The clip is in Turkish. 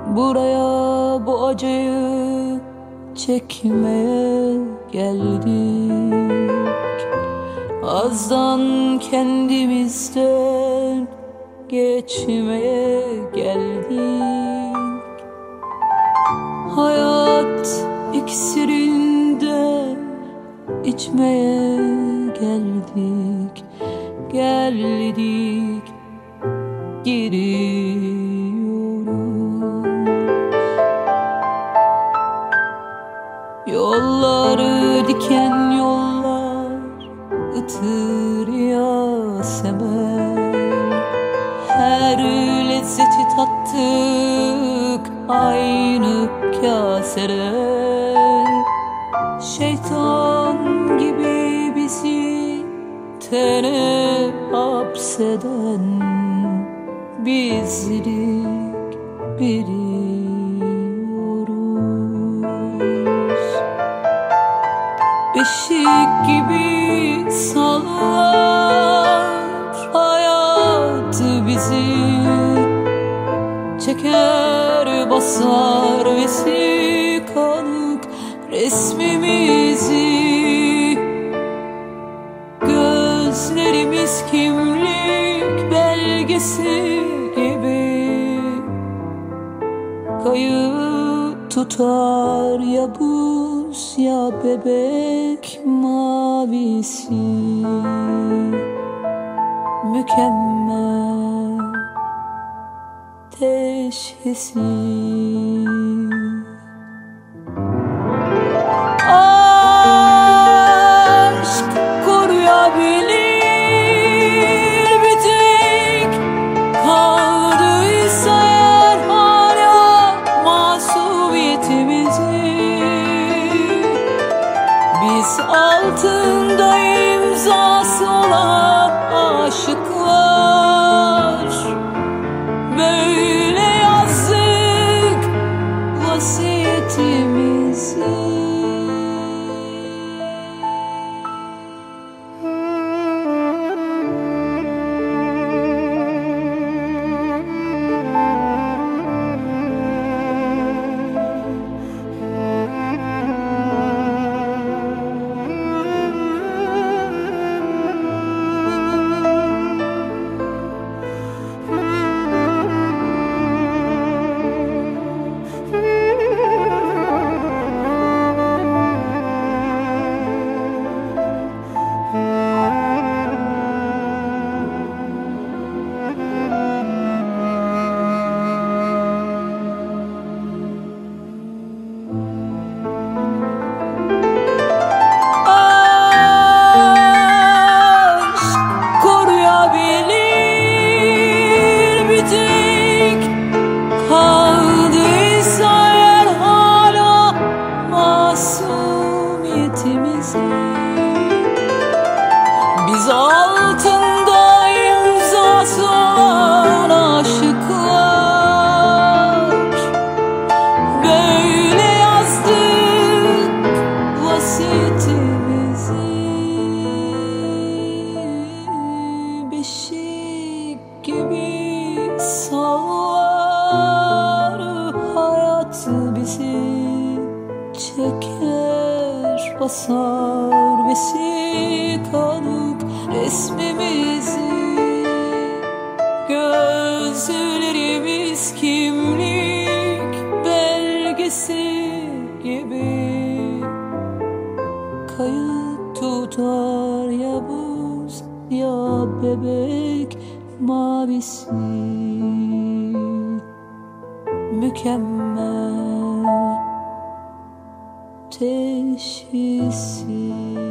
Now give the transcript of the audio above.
Buraya bu acıyı çekmeye geldik. Azdan kendimizden geçmeye geldik. Hayat iksirinde içmeye geldik. Geldik, giriyoruz. Yolları diken yollar, ıtır yasemen. Her lezzeti tattık aynı kaseden. Şeytan gibi bizi tene hapseden bizlik biliyoruz. Beşik gibi sallar hayat bizi, çeker basar vesikalık resmimizi. Gözlerimiz kimlik belgesi gibi kayıp tutar ya buz ya bebek mavisi. Mükemmel teşhisi. Aşk koruyabilir bir tek, kaldıysa eğer hala masumiyetimizi. Biz altında imzası olan aşıklar böyle yazdık vasiyetimizi. Biz altında imzası olan aşıklar böyle yazdık vasiyetimizi. Beşik gibi sallar hayat bizi, çeker basar vesikalık resmimizi. Gözlerimiz kimlik belgesi gibi kayıt tutar ya buz ya bebek mavisi. Mükemmel teşhisi.